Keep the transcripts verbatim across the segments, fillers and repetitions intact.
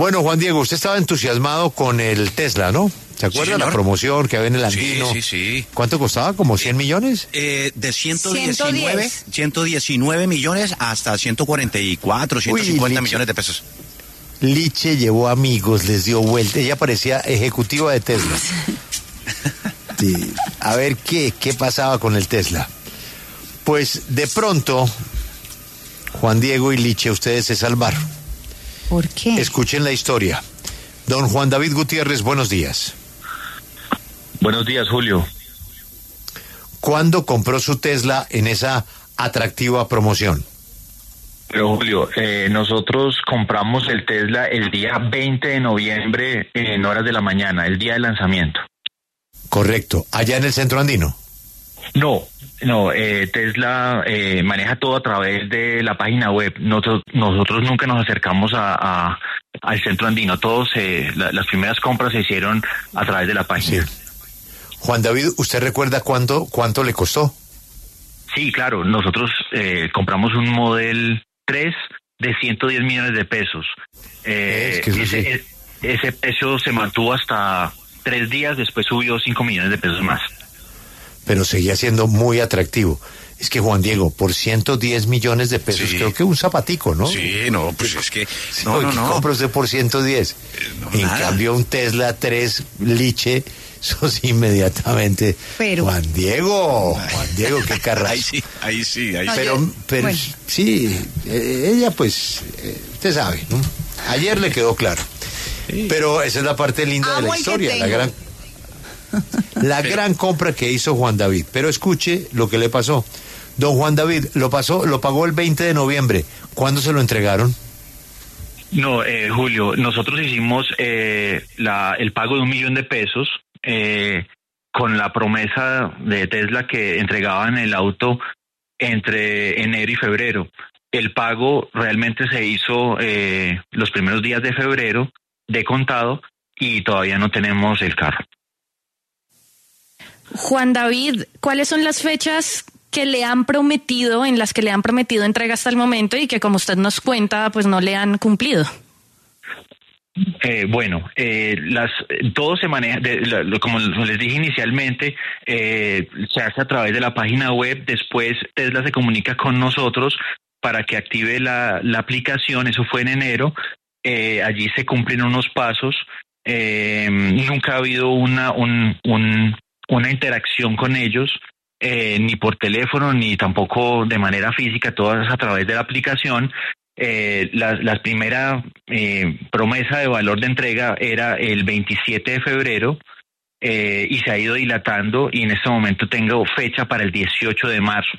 Bueno, Juan Diego, usted estaba entusiasmado con el Tesla, ¿no? ¿Se acuerda Sí, la promoción que había en el Andino? Sí, sí, sí. ¿Cuánto costaba? ¿Como cien millones? Eh, de ciento diecinueve, ciento diez. ciento diecinueve millones hasta ciento cuarenta y cuatro, ciento cincuenta Uy, millones de pesos. Liche llevó amigos, les dio vuelta. Ella parecía ejecutiva de Tesla. Sí. A ver, ¿qué? ¿Qué pasaba con el Tesla? Pues de pronto, Juan Diego y Liche, ustedes se salvaron. ¿Por qué? Escuchen la historia. Don Juan David Gutiérrez, buenos días. Buenos días, Julio. ¿Cuándo compró su Tesla en esa atractiva promoción? Pero Julio, eh, nosotros compramos el Tesla el día veinte de noviembre en horas de la mañana, el día del lanzamiento. Correcto, allá en el Centro Andino. No, no, eh, Tesla eh, maneja todo a través de la página web. Nosotros, nosotros nunca nos acercamos a, a al Centro Andino. Todos, eh, la, las primeras compras se hicieron a través de la página. Sí. Juan David, ¿usted recuerda cuánto, cuánto le costó? Sí, claro, nosotros eh, compramos un Model tres de ciento diez millones de pesos. Eh, es que eso ese, sí. ese precio se mantuvo hasta tres días, después subió cinco millones de pesos más. Pero seguía siendo muy atractivo. Es que, Juan Diego, por ciento diez millones de pesos, Sí. creo que un zapatico, ¿no? Sí, no, pues es que... Sí, No, no, ¿qué no. compra usted por ciento diez? no, en nada. cambio, un Tesla tres Liche, eso sí, inmediatamente. Pero- Juan Diego, Juan Diego, qué carrasco. Ahí sí, ahí sí, ahí No, sí. Pero, Oye, pero bueno. sí, eh, ella pues, eh, usted sabe, ¿no? Ayer le quedó claro. Sí. Pero esa es la parte linda de Amo la el que historia, la tengo. gran, la gran compra que hizo Juan David. Pero escuche lo que le pasó. Don Juan David lo pasó, lo pagó el veinte de noviembre. ¿Cuándo se lo entregaron? No, eh, Julio, nosotros hicimos eh, la, el pago de un millón de pesos eh, con la promesa de Tesla que entregaban el auto entre enero y febrero. El pago realmente se hizo eh, los primeros días de febrero de contado y todavía no tenemos el carro. Juan David, ¿cuáles son las fechas que le han prometido, en las que le han prometido entrega hasta el momento y que, como usted nos cuenta, pues no le han cumplido? Eh, bueno, eh, las todo se maneja, de, la, lo, como les dije inicialmente, eh, se hace a través de la página web. Después Tesla se comunica con nosotros para que active la, la aplicación. Eso fue en enero. Eh, allí se cumplen unos pasos. Eh, nunca ha habido una un, un, una interacción con ellos, eh, ni por teléfono ni tampoco de manera física. Todo es a través de la aplicación. Eh, la, la primera eh, promesa de valor de entrega era el veintisiete de febrero eh, y se ha ido dilatando y en este momento tengo fecha para el dieciocho de marzo.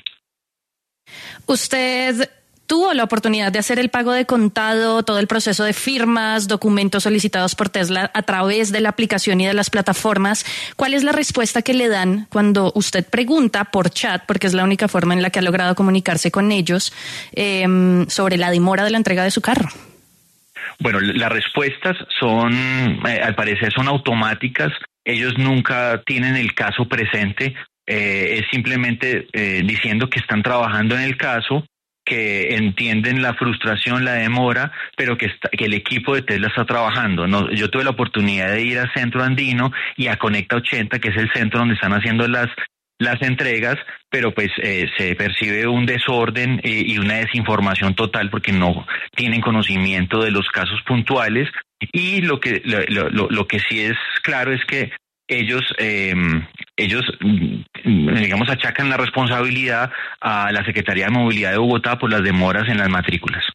Usted tuvo la oportunidad de hacer el pago de contado, todo el proceso de firmas, documentos solicitados por Tesla a través de la aplicación y de las plataformas. ¿Cuál es la respuesta que le dan cuando usted pregunta por chat, porque es la única forma en la que ha logrado comunicarse con ellos, eh, sobre la demora de la entrega de su carro? Bueno, las respuestas son, eh, al parecer, son automáticas. Ellos nunca tienen el caso presente. Eh, es simplemente eh, diciendo que están trabajando en el caso, que entienden la frustración, la demora, pero que, está, que el equipo de Tesla está trabajando. No, yo tuve la oportunidad de ir al Centro Andino y a Conecta ochenta, que es el centro donde están haciendo las las entregas, pero pues eh, se percibe un desorden eh, y una desinformación total porque no tienen conocimiento de los casos puntuales. Y lo que lo, lo, lo que sí es claro es que ellos eh, ellos digamos achacan la responsabilidad a la Secretaría de Movilidad de Bogotá por las demoras en las matrículas.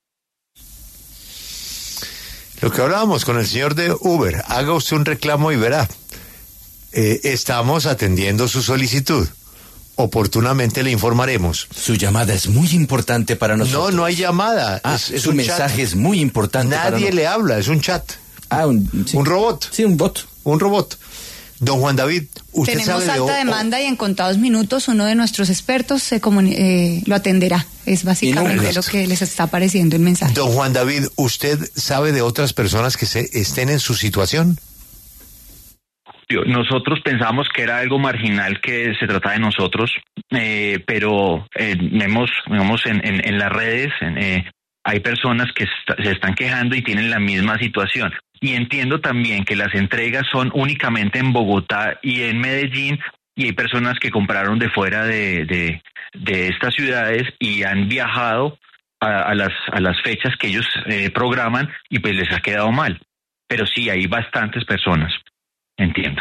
Lo que hablábamos con el señor de Uber, haga usted un reclamo y verá. Eh, estamos atendiendo su solicitud. Oportunamente le informaremos. Su llamada es muy importante para nosotros. No, no hay llamada. Ah, es, es su un mensaje chat. es muy importante para Nadie nosotros. le habla, es un chat. Ah, un, sí. Un robot. Sí, un bot. Un robot. Don Juan David, usted Tenemos sabe de alta o- demanda y en contados minutos uno de nuestros expertos se comuni- eh, lo atenderá. Es básicamente listo. lo que les está apareciendo el mensaje. Don Juan David, ¿usted sabe de otras personas que se estén en su situación? Nosotros pensamos que era algo marginal, que se trataba de nosotros, eh, pero eh, vemos, vemos en, en, en las redes, en, eh, hay personas que est- se están quejando y tienen la misma situación. Y entiendo también que las entregas son únicamente en Bogotá y en Medellín, y hay personas que compraron de fuera de, de, de estas ciudades y han viajado a, a, las, a las fechas que ellos eh, programan y pues les ha quedado mal. Pero sí, hay bastantes personas, entiendo.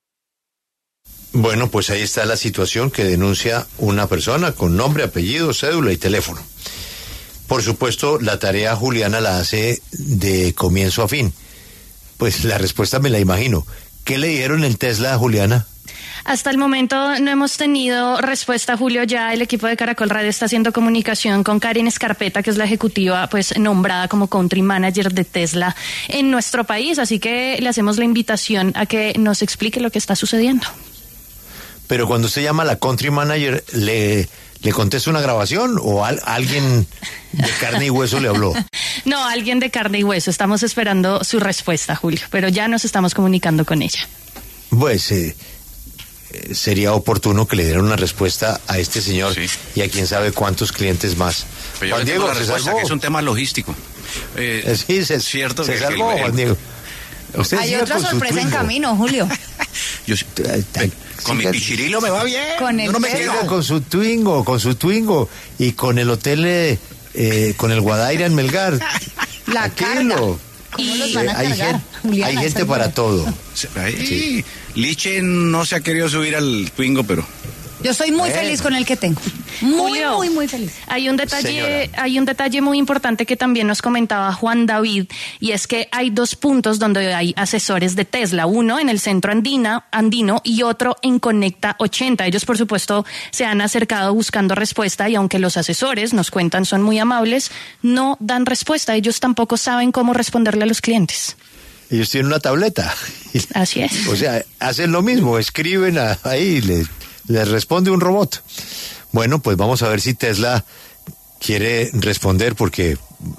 Bueno, pues ahí está la situación que denuncia una persona con nombre, apellido, cédula y teléfono. Por supuesto, la tarea Juliana la hace de comienzo a fin. Pues la respuesta me la imagino. ¿Qué le dijeron en Tesla a Juliana? Hasta el momento no hemos tenido respuesta, Julio. Ya el equipo de Caracol Radio está haciendo comunicación con Karen Escarpeta, que es la ejecutiva pues nombrada como country manager de Tesla en nuestro país. Así que le hacemos la invitación a que nos explique lo que está sucediendo. Pero cuando usted llama a la country manager, ¿le, le contesta una grabación o al, alguien de carne y hueso le habló? No, alguien de carne y hueso. Estamos esperando su respuesta, Julio, pero ya nos estamos comunicando con ella. Pues eh, sería oportuno que le dieran una respuesta a este señor Sí. y a quién sabe cuántos clientes más. Pero yo Juan le tengo Diego, la ¿se respuesta, salvó? que es un tema logístico. Eh, Eh, sí, se, cierto se que- salvó, que el- Juan Diego. Usted Hay siga otra con su sorpresa en Twingo. camino, Julio. yo, Ay, ay, con mi siga- pichirilo me va bien. Con el yo no me Tesla. Siga quejo. con su Twingo, con su Twingo y con el hotel, eh, eh, con el Guadaira en Melgar. La carga. Tranquilo. ¿Cómo los Eh, van a hay cargar, gente, Juliana? hay gente Esa es para buena. todo. Ay, Liche no se ha querido subir al Twingo, pero Yo soy muy Bueno. feliz con el que tengo. Muy, Julio, muy, muy feliz. Hay un detalle, Señora. hay un detalle muy importante que también nos comentaba Juan David, y es que hay dos puntos donde hay asesores de Tesla, uno en el centro andina, andino y otro en Conecta ochenta. Ellos, por supuesto, se han acercado buscando respuesta, y aunque los asesores nos cuentan son muy amables, no dan respuesta. Ellos tampoco saben cómo responderle a los clientes. Ellos tienen una tableta. Así es. O sea, hacen lo mismo, escriben a- ahí, les, les responde un robot. Bueno, pues vamos a ver si Tesla quiere responder, porque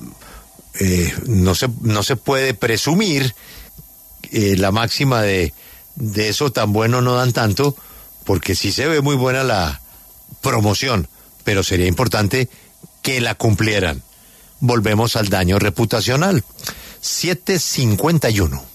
eh, no se, no se puede presumir eh, la máxima de, de eso tan bueno no dan tanto, porque sí se ve muy buena la promoción, pero sería importante que la cumplieran. Volvemos al daño reputacional. siete cincuenta y uno.